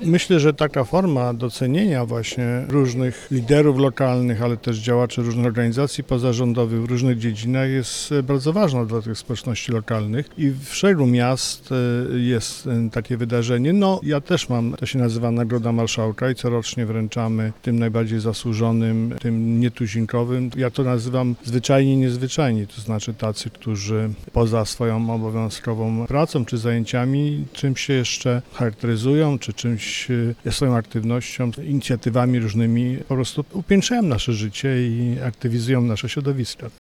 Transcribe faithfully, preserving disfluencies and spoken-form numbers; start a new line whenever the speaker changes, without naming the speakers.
Myślę, że taka forma docenienia właśnie różnych liderów lokalnych, ale też działaczy różnych organizacji pozarządowych w różnych dziedzinach jest bardzo ważna dla tych społeczności lokalnych i w szeregu miast jest takie wydarzenie. No, ja też mam, to się nazywa Nagroda Marszałka i corocznie wręczamy tym najbardziej zasłużonym, tym nietuzinkowym. Ja to nazywam zwyczajni niezwyczajni, to znaczy tacy, którzy poza swoją obowiązkową pracą czy zajęciami czymś się jeszcze charakteryzują, czy czymś swoją aktywnością, inicjatywami różnymi po prostu upiększają nasze życie i aktywizują nasze środowiska.